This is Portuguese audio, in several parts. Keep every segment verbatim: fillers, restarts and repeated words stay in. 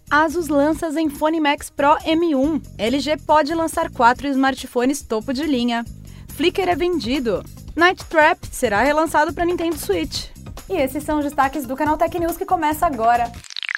Asus lança Zenfone Max Pro M um. L G pode lançar quatro smartphones topo de linha. Flickr é vendido. Night Trap será relançado para Nintendo Switch. E esses são os destaques do canal Tech News que começa agora.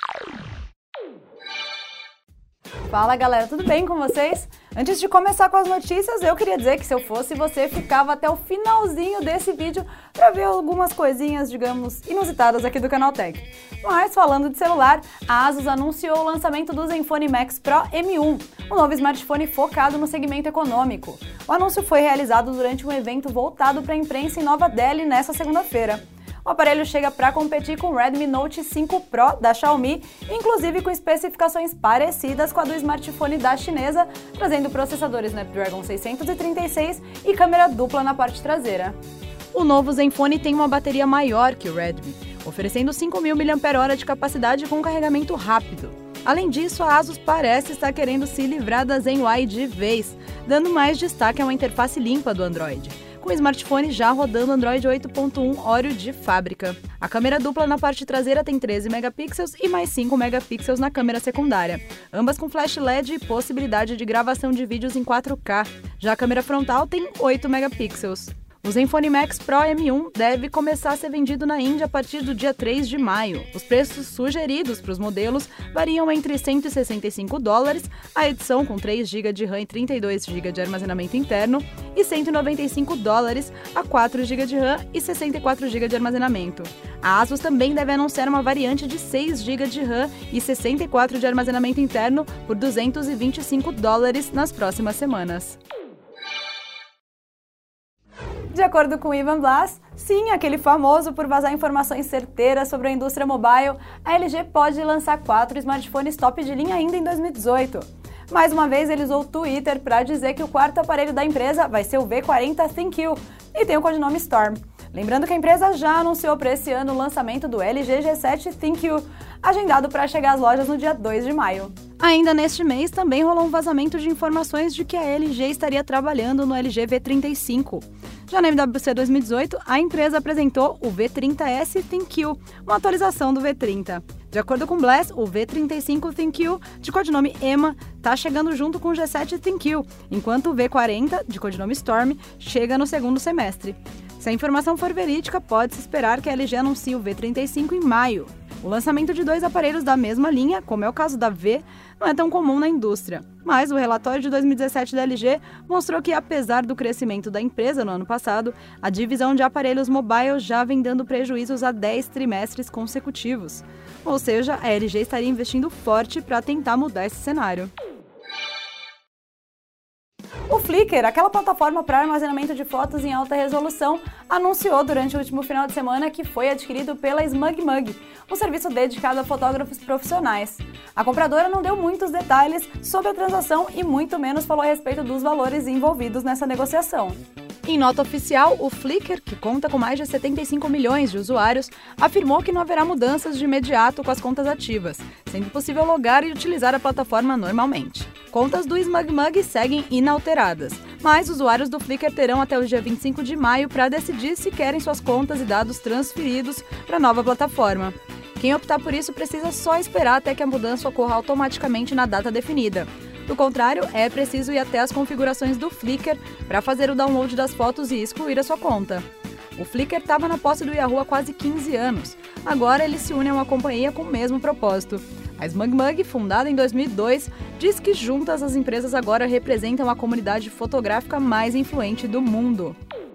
Fala galera, tudo bem com vocês? Antes de começar com as notícias, eu queria dizer que se eu fosse você, ficava até o finalzinho desse vídeo para ver algumas coisinhas, digamos, inusitadas aqui do canal Tech. Mas falando de celular, a Asus anunciou o lançamento do Zenfone Max Pro M um, um novo smartphone focado no segmento econômico. O anúncio foi realizado durante um evento voltado para a imprensa em Nova Delhi nesta segunda-feira. O aparelho chega para competir com o Redmi Note cinco Pro da Xiaomi, inclusive com especificações parecidas com a do smartphone da chinesa, trazendo processadores Snapdragon seiscentos e trinta e seis e câmera dupla na parte traseira. O novo Zenfone tem uma bateria maior que o Redmi, oferecendo cinco mil miliampères-hora de capacidade com carregamento rápido. Além disso, a Asus parece estar querendo se livrar da Zen U I de vez, dando mais destaque a uma interface limpa do Android, com o smartphone já rodando Android oito ponto um Oreo de fábrica. A câmera dupla na parte traseira tem treze megapixels e mais cinco megapixels na câmera secundária, ambas com flash L E D e possibilidade de gravação de vídeos em quatro K. Já a câmera frontal tem oito megapixels. O Zenfone Max Pro M um deve começar a ser vendido na Índia a partir do dia três de maio. Os preços sugeridos para os modelos variam entre cento e sessenta e cinco dólares, a edição com três gigas de RAM e trinta e dois gigas de armazenamento interno, e cento e noventa e cinco dólares, a quatro gigas de RAM e sessenta e quatro gigas de armazenamento. A Asus também deve anunciar uma variante de seis gigas de RAM e sessenta e quatro de armazenamento interno por duzentos e vinte e cinco dólares nas próximas semanas. De acordo com Ivan Blass, sim, aquele famoso por vazar informações certeiras sobre a indústria mobile, a L G pode lançar quatro smartphones top de linha ainda em dois mil e dezoito. Mais uma vez, ele usou o Twitter para dizer que o quarto aparelho da empresa vai ser o V quarenta ThinQ e tem o codinome Storm. Lembrando que a empresa já anunciou para esse ano o lançamento do L G G sete ThinQ, agendado para chegar às lojas no dia dois de maio. Ainda neste mês, também rolou um vazamento de informações de que a L G estaria trabalhando no L G V trinta e cinco. Já na M W C dois mil e dezoito, a empresa apresentou o V trinta S ThinQ, uma atualização do V trinta. De acordo com Blass, o V trinta e cinco ThinQ, de codinome Emma, está chegando junto com o G sete ThinQ, enquanto o V quarenta, de codinome Storm, chega no segundo semestre. Se a informação for verídica, pode-se esperar que a L G anuncie o V trinta e cinco em maio. O lançamento de dois aparelhos da mesma linha, como é o caso da V, não é tão comum na indústria. Mas o relatório de dois mil e dezessete da L G mostrou que, apesar do crescimento da empresa no ano passado, a divisão de aparelhos mobile já vem dando prejuízos há dez trimestres consecutivos. Ou seja, a L G estaria investindo forte para tentar mudar esse cenário. O Flickr, aquela plataforma para armazenamento de fotos em alta resolução, anunciou durante o último final de semana que foi adquirido pela SmugMug, um serviço dedicado a fotógrafos profissionais. A compradora não deu muitos detalhes sobre a transação e muito menos falou a respeito dos valores envolvidos nessa negociação. Em nota oficial, o Flickr, que conta com mais de setenta e cinco milhões de usuários, afirmou que não haverá mudanças de imediato com as contas ativas, sendo possível logar e utilizar a plataforma normalmente. Contas do SmugMug seguem inalteradas, mas usuários do Flickr terão até o dia vinte e cinco de maio para decidir se querem suas contas e dados transferidos para a nova plataforma. Quem optar por isso precisa só esperar até que a mudança ocorra automaticamente na data definida. Do contrário, é preciso ir até as configurações do Flickr para fazer o download das fotos e excluir a sua conta. O Flickr estava na posse do Yahoo há quase quinze anos. Agora ele se une a uma companhia com o mesmo propósito. A SmugMug, fundada em dois mil e dois, diz que juntas as empresas agora representam a comunidade fotográfica mais influente do mundo.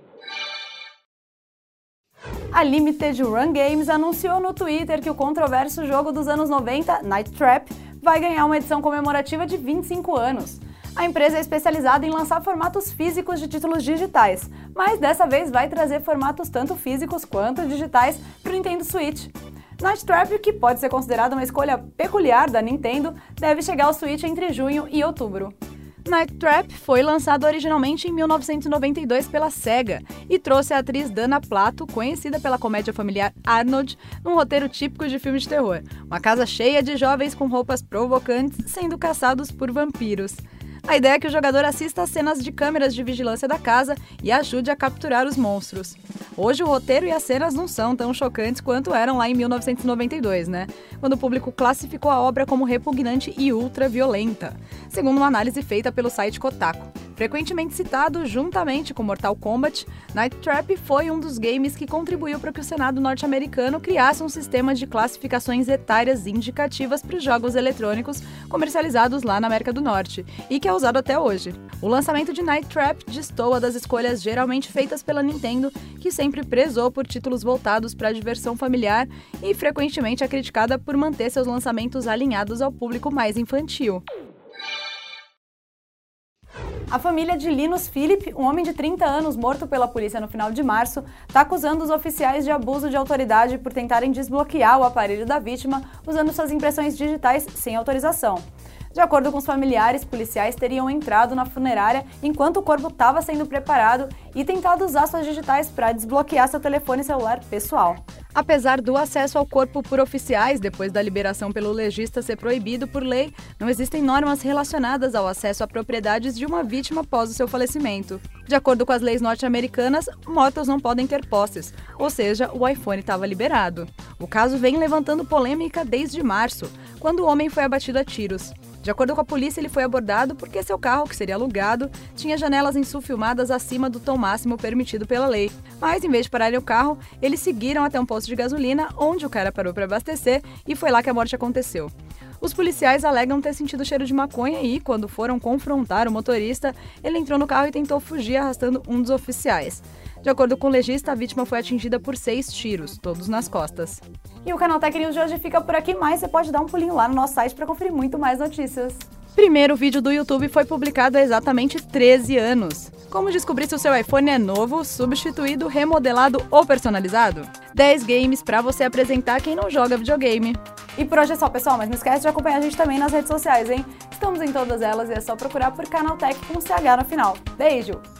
A Limited Run Games anunciou no Twitter que o controverso jogo dos anos noventa, Night Trap, vai ganhar uma edição comemorativa de vinte e cinco anos. A empresa é especializada em lançar formatos físicos de títulos digitais, mas dessa vez vai trazer formatos tanto físicos quanto digitais para o Nintendo Switch. Night Trap, que pode ser considerada uma escolha peculiar da Nintendo, deve chegar ao Switch entre junho e outubro. Night Trap foi lançado originalmente em mil novecentos e noventa e dois pela Sega e trouxe a atriz Dana Plato, conhecida pela comédia familiar Arnold, num roteiro típico de filme de terror. Uma casa cheia de jovens com roupas provocantes sendo caçados por vampiros. A ideia é que o jogador assista às cenas de câmeras de vigilância da casa e ajude a capturar os monstros. Hoje o roteiro e as cenas não são tão chocantes quanto eram lá em mil novecentos e noventa e dois, né? Quando o público classificou a obra como repugnante e ultra-violenta, segundo uma análise feita pelo site Kotaku. Frequentemente citado juntamente com Mortal Kombat, Night Trap foi um dos games que contribuiu para que o Senado norte-americano criasse um sistema de classificações etárias indicativas para os jogos eletrônicos comercializados lá na América do Norte, e que é usado até hoje. O lançamento de Night Trap destoa das escolhas geralmente feitas pela Nintendo, que sempre prezou por títulos voltados para a diversão familiar e frequentemente é criticada por manter seus lançamentos alinhados ao público mais infantil. A família de Linus Philip, um homem de trinta anos morto pela polícia no final de março, está acusando os oficiais de abuso de autoridade por tentarem desbloquear o aparelho da vítima usando suas impressões digitais sem autorização. De acordo com os familiares, policiais teriam entrado na funerária enquanto o corpo estava sendo preparado e tentado usar suas digitais para desbloquear seu telefone celular pessoal. Apesar do acesso ao corpo por oficiais depois da liberação pelo legista ser proibido por lei, não existem normas relacionadas ao acesso a propriedades de uma vítima após o seu falecimento. De acordo com as leis norte-americanas, mortos não podem ter posses, ou seja, o iPhone estava liberado. O caso vem levantando polêmica desde março, quando o homem foi abatido a tiros. De acordo com a polícia, ele foi abordado porque seu carro, que seria alugado, tinha janelas insulfilmadas acima do tom máximo permitido pela lei. Mas, em vez de pararem o carro, eles seguiram até um posto de gasolina, onde o cara parou para abastecer, e foi lá que a morte aconteceu. Os policiais alegam ter sentido cheiro de maconha e, quando foram confrontar o motorista, ele entrou no carro e tentou fugir arrastando um dos oficiais. De acordo com o legista, a vítima foi atingida por seis tiros, todos nas costas. E o Canaltech News de hoje fica por aqui, mas você pode dar um pulinho lá no nosso site para conferir muito mais notícias. Primeiro vídeo do YouTube foi publicado há exatamente treze anos. Como descobrir se o seu iPhone é novo, substituído, remodelado ou personalizado? dez games para você apresentar quem não joga videogame. E por hoje é só, pessoal, mas não esquece de acompanhar a gente também nas redes sociais, hein? Estamos em todas elas e é só procurar por Canaltech com C H no final. Beijo!